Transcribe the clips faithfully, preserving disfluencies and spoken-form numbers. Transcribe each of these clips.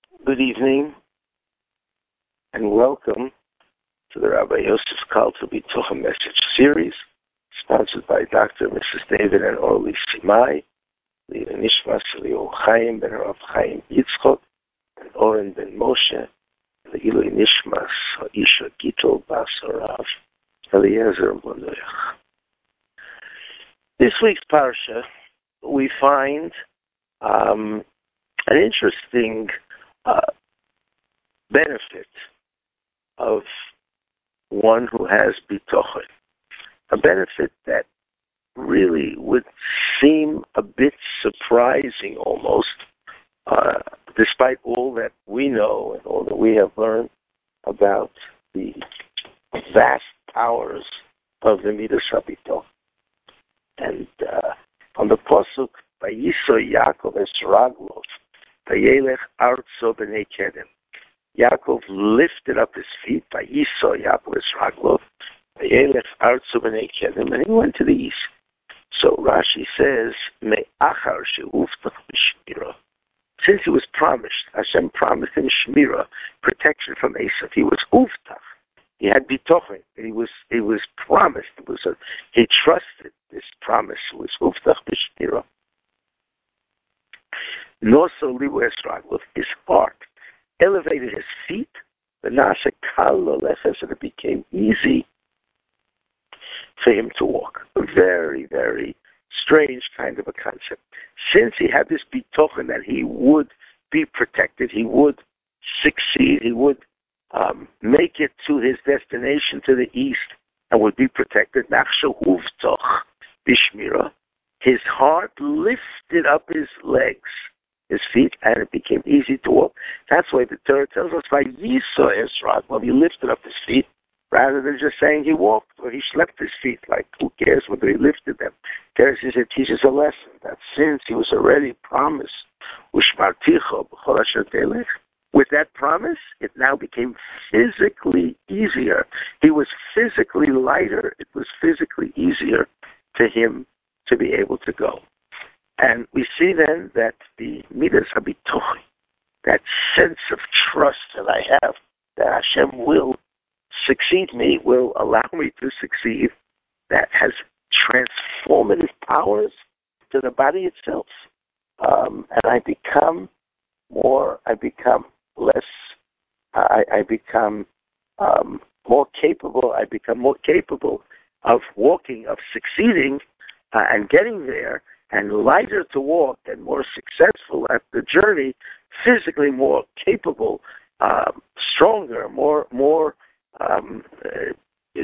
Good evening and welcome to the Rabbi Yosef Kalter B'Tocha Message Series, sponsored by Doctor and Missus David and Orly Simai, Leila Nishmas Leo Chaim Ben Rav Chaim Yitzchok, and Oren Ben Moshe, Leila Nishmas Isha Gittel Bas Rav Eliezer Bonoyach. This week's parsha, we find um, an interesting uh, benefit of one who has bitochen, a benefit that really would seem a bit surprising almost, uh, despite all that we know and all that we have learned about the vast powers of the Midas HaBitochen. And uh, on the pasuk, Vayiso Yaakov es Raglov, Vayelech Artso b'nei Kedem. Yaakov lifted up his feet, Vayiso Yaakov es Raglov, Vayelech Artso b'nei Kedem, and he went to the east. So Rashi says, Me'achar she'uftach b'shmira. Since he was promised, Hashem promised him shmira, protection from Esav. He was uftach. He had bitochen. He was he was promised. It was a, he trusted this promise. It was uftach b'shmira. Noso libu es raglov, his heart elevated his feet. The nasa kal loleches, and it became easy for him to walk. A very, very strange kind of a concept. Since he had this bitochen that he would be protected, he would succeed, he would um, make it to his destination to the east and would be protected. Nachshehuvtoch bishmira. His heart lifted up his legs, his feet, and it became easy to walk. That's why the Torah tells us, Vayiso es Raglov, he lifted up his feet, rather than just saying he walked or he slept his feet. Like, who cares whether he lifted them? There it teaches a lesson that since he was already promised, Ushmarticho b'chol asher telech, with that promise, it now became physically easier. He was physically lighter. It was physically easier for him to be able to go. And we see then that the Midas HaBitochen, that sense of trust that I have, that Hashem will succeed me, will allow me to succeed, that has transformative powers to the body itself. Um, and I become more, I become less, I, I become um, more capable, I become more capable of walking, of succeeding uh, and getting there, and lighter to walk and more successful at the journey, physically more capable, uh, stronger, more more um, uh,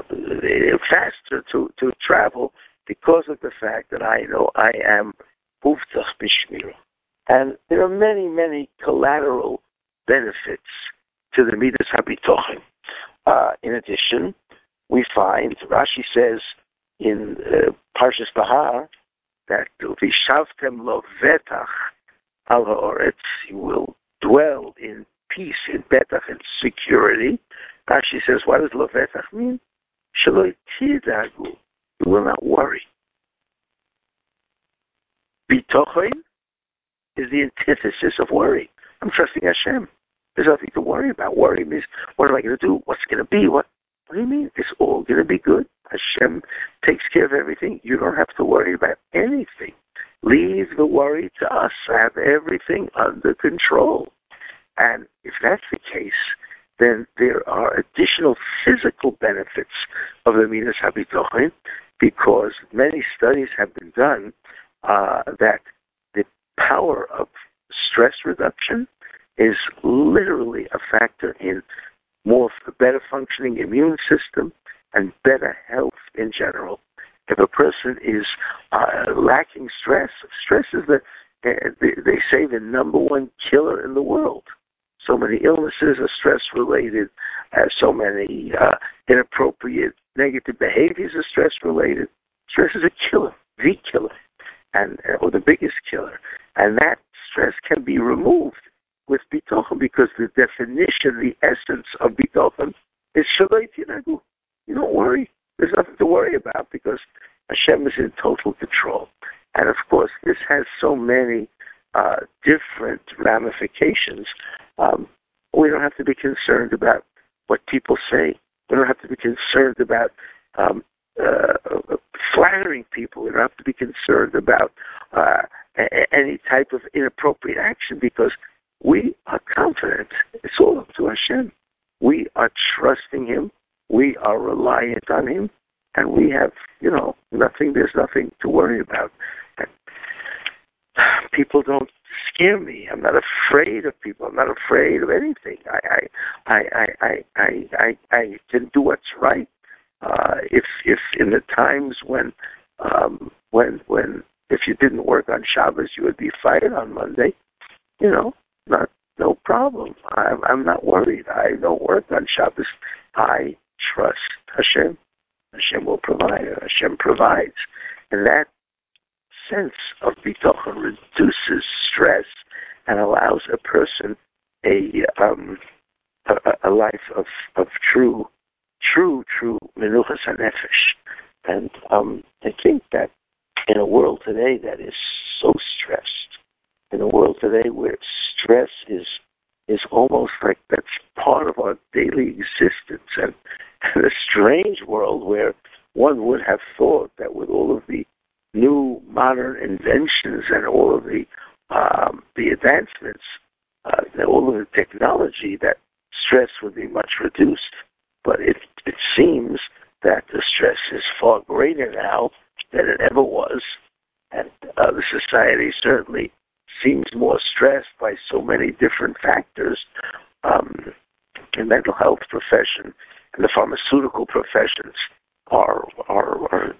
faster to, to travel because of the fact that I know I am uftach b'shmira. And there are many, many collateral benefits to the Midas HaBitochen. Uh, in addition, we find, Rashi says in uh, Parshas Bahar, that Vishavtem lo vetach al ha'oretz, you will dwell in peace, in betach, in security. Rashi says, what does lo vetach mean? Shelo tidagu, you will not worry. Bitochen is the antithesis of worry. I'm trusting Hashem. There's nothing to worry about. Worry means, what am I going to do? What's going to be? What? What do you mean? It's all going to be good. Hashem takes care of everything. You don't have to worry about anything. Leave the worry to us. Have everything under control. And if that's the case, then there are additional physical benefits of the Midas HaBitochen, because many studies have been done uh, that the power of stress reduction is literally a factor in more better functioning immune system and better health in general. If a person is uh, lacking stress, stress is the, uh, they, they say, the number one killer in the world. So many illnesses are stress-related. Uh, so many uh, inappropriate negative behaviors are stress-related. Stress is a killer, the killer, and uh, or the biggest killer. And that stress can be removed with bitochen, because the definition, the essence of bitochen is shaloi tinagu. You don't worry. There's nothing to worry about because Hashem is in total control. And of course, this has so many uh, different ramifications, um, we don't have to be concerned about what people say. We don't have to be concerned about um, uh, flattering people. We don't have to be concerned about uh, a- any type of inappropriate action, because we are confident. It's all up to Hashem. We are trusting Him. We are reliant on Him. And we have, you know, nothing, there's nothing to worry about. And people don't scare me. I'm not afraid of people. I'm not afraid of anything. I I I I I I, I, I can do what's right. Uh, if if in the times when um, when when if you didn't work on Shabbos, you would be fired on Monday, you know, not no problem. I'm I'm not worried. I don't work on Shabbos. I trust Hashem. Hashem will provide. Hashem provides, and that sense of bitachon reduces stress and allows a person a um, a, a life of, of true, true, true menuchas hanefesh. And um, I think that in a world today that is so stressed, in a world today where stress is is almost like that's part of our daily existence, and, and a strange world where one would have thought that with all of the new modern inventions and all of the um, the advancements, uh, all of the technology, that stress would be much reduced. But it it seems that the stress is far greater now than it ever was, and uh, the society certainly seems more stressed by so many different factors. Um, the mental health profession and the pharmaceutical professions are are, are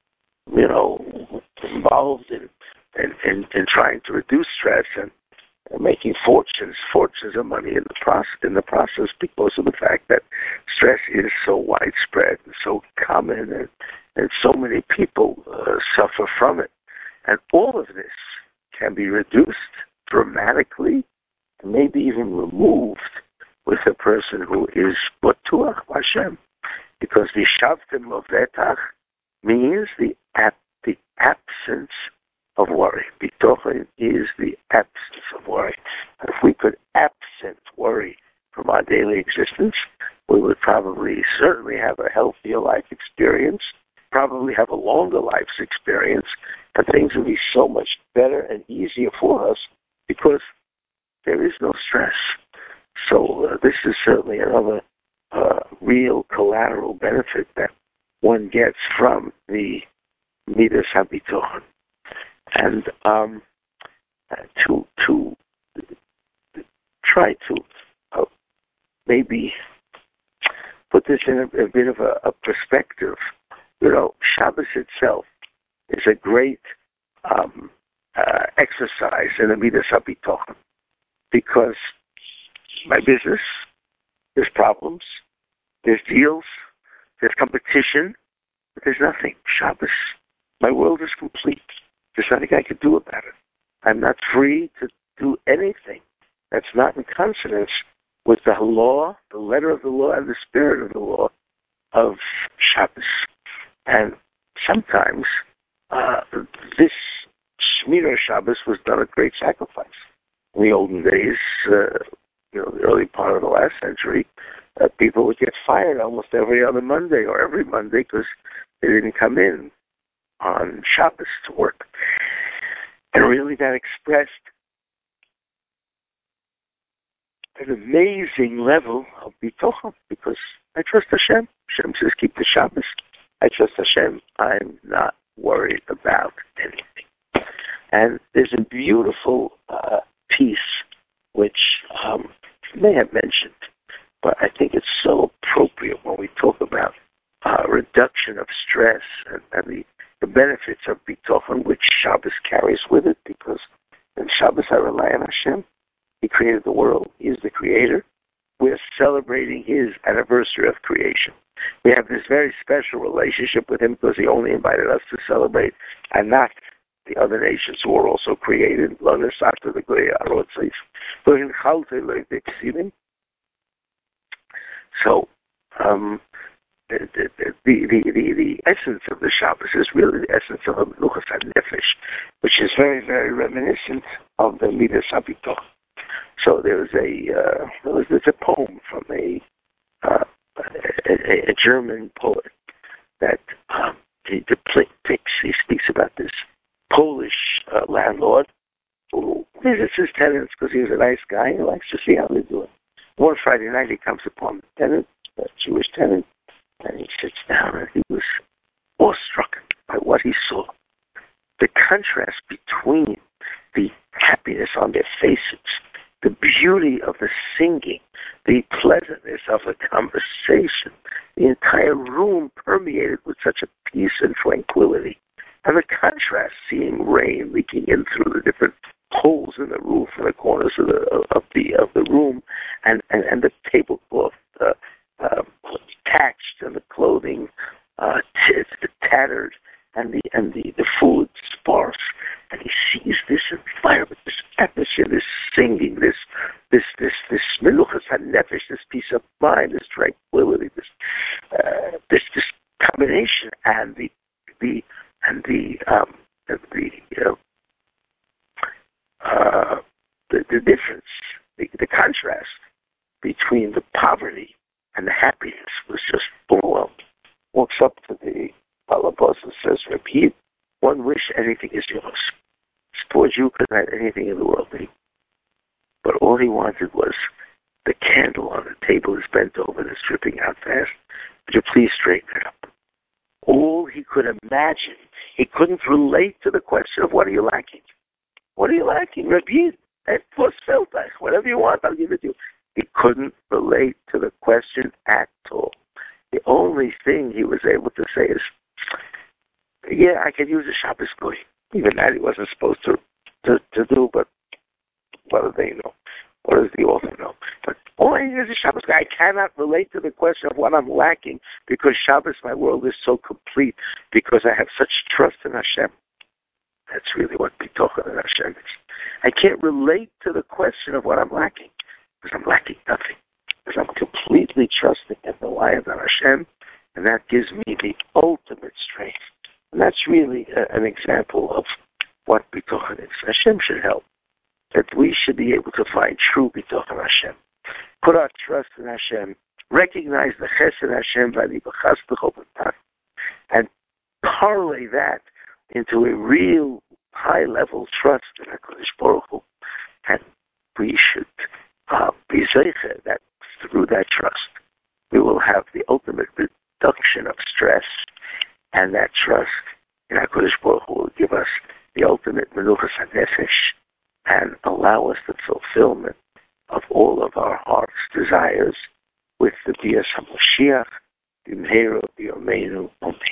you know, involved in, in, in, in trying to reduce stress and, and making fortunes, fortunes of money in the process, in the process because of the fact that stress is so widespread and so common, and, and so many people uh, suffer from it. And all of this can be reduced dramatically, and maybe even removed with a person who is Batuach Hashem, because the Shavtim of Vetach means the ap- the absence of worry. Bitochen is the absence of worry. If we could absent worry from our daily existence, we would probably certainly have a healthier life experience, probably have a longer life's experience, and things would be so much better and easier for us because there is no stress. So uh, this is certainly another uh, real collateral benefit that one gets from the Midas HaBitochen. And um, to to try to uh, maybe put this in a, a bit of a, a perspective, you know, Shabbos itself is a great um, uh, exercise in the Midas HaBitochen, because my business, there's problems, there's deals, there's competition, but there's nothing. Shabbos, my world is complete. There's nothing I could do about it. I'm not free to do anything that's not in consonance with the law, the letter of the law, and the spirit of the law of Shabbos. And sometimes uh, this Shmira Shabbos was done at great sacrifice. In the olden days, uh, you know, the early part of the last century, uh, people would get fired almost every other Monday or every Monday because they didn't come in on Shabbos to work. And really that expressed an amazing level of bitochen, because I trust Hashem. Hashem says, keep the Shabbos. I trust Hashem. I'm not worried about anything. And there's a beautiful uh, piece which um, I may have mentioned, but I think it's so appropriate when we talk about uh, reduction of stress and, and the, the benefits of bitochen, which Shabbos carries with it, because in Shabbos I rely on Hashem. He created the world. He is the creator. We're celebrating his anniversary of creation. We have this very special relationship with him because he only invited us to celebrate, and not the other nations who are also created. So, um, the, the, the, the, the, the essence of the Shabbos is really the essence of a Menuchas HaNefesh, which is very, very reminiscent of the Midas HaBitoch. So there's a uh, there's, there's a poem from a uh, a, a, a German poet that um, he depicts. He speaks about this Polish uh, landlord who visits his tenants because he's a nice guy. He likes to see how they're doing. One Friday night, he comes upon the tenant, a Jewish tenant, and he sits down, and he was awestruck by what he saw. The contrast between the happiness on their faces, the beauty of the singing, the pleasantness of the conversation, the entire room permeated with such a peace and tranquility. And the contrast, seeing rain leaking in through the different holes in the roof and the corners of the of the of the room, and and, and the tablecloth uh, uh, patched, and the clothing uh, t- tattered, and the and the, the food sparse, and he sees this environment, this atmosphere, this singing, this this this this meluchas hanefesh, this peace of mind, this tranquility, this uh, this this combination, and the the and the um, the you know, uh, the the difference, the, the contrast between the poverty and the happiness was just overwhelmed. Walks up to the Balabas and says, "Repeat, one wish, anything is yours. This poor Jew could have had anything in the world, but all he wanted was the candle on the table is bent over and it's dripping out fast. Would you please straighten it up?" All he could imagine, he couldn't relate to the question of what are you lacking? What are you lacking? Repeat, whatever you want, I'll give it to you. He couldn't relate to the question at all. The only thing he was able to say is, yeah, I could use a Shabbos goy. Even that he wasn't supposed to, to, to do, but what do they know? What does the author know? But all I need is a Shabbos goy. I cannot relate to the question of what I'm lacking because Shabbos, my world is so complete because I have such trust in Hashem. That's really what Bitochen and Hashem is. I can't relate to the question of what I'm lacking because I'm lacking nothing. Because I'm completely trusting and reliant on Hashem, and that gives me the ultimate strength. And that's really a, an example of what Bitochen is. Hashem should help, that we should be able to find true Bitochen Hashem. Put our trust in Hashem, recognize the Chesed Hashem, and parlay that into a real high-level trust in HaKadosh Baruch Hu. And we should uh, be zeicher that through that trust, we will have the ultimate reduction of stress, and that trust in HaKadosh Baruch Hu will give us the ultimate menuchas hanefesh and allow us the fulfillment of all of our heart's desires with the Bias HaMoshiach, B'mheira B'yameinu Amen.